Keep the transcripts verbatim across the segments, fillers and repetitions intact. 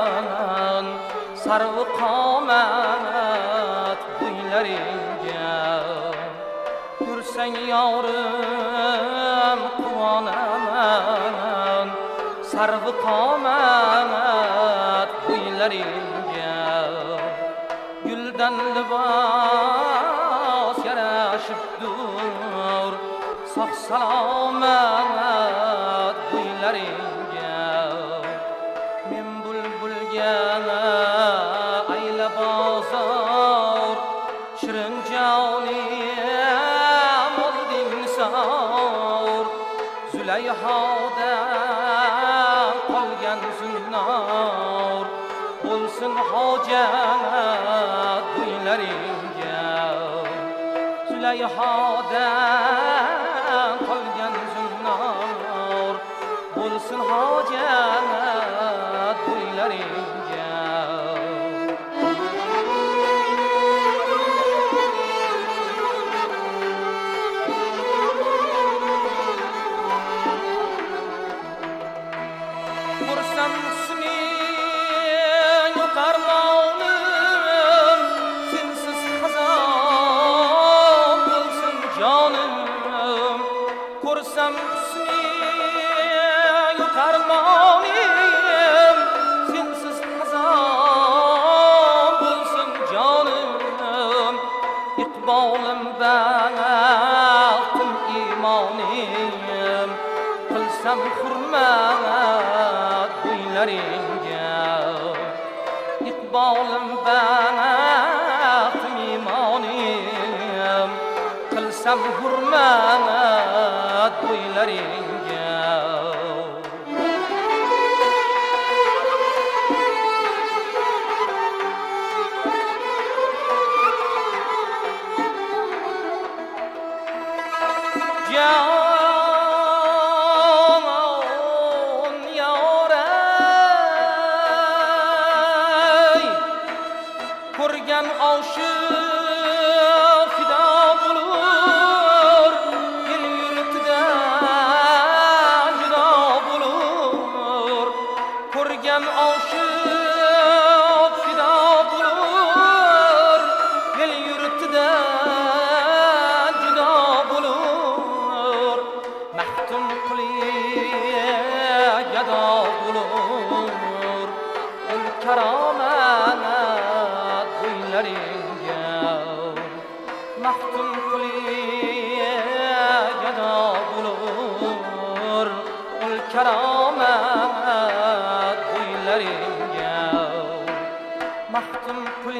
qolgan sarvi qomat bo'ylaringga yursang yorim quvonaman sarvi qomat bo'ylaringga guldan libos yarashibdur sog' salomat bo'ylaringga men bulbulga ayla bozor shirin jonim olding sor Zulayhodan qolgan zunnor bo'lsin hojat bo'ylaringga Zulayhodan qolgan zunnor bo'lsin hojat bo'ylaringga Kursam isming qarmonim sensiz xazon bo'lsin jonim Kursam isming qarmonim sensiz xazon bo'lsin jonim iqbolim baxtim imonim qilsam hurmat bo'ylaringga iqbolim baxtim imonim qilsam hurmat bo'ylaringga Jon yoray ko'rgan oshiq fido bo'lur el yurtidan judo bo'lur ko'rgan oshiq fido bo'lur el yurtidan judo bo'lur mahtum qilib gado bo'lur ul karomat bo'ylaringga mahtum qilib gado bo'lur ul karomat bo'ylaringga mahtum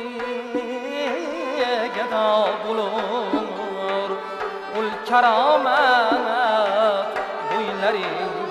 qilib gado bo'lur ul karomat bo'ylaringga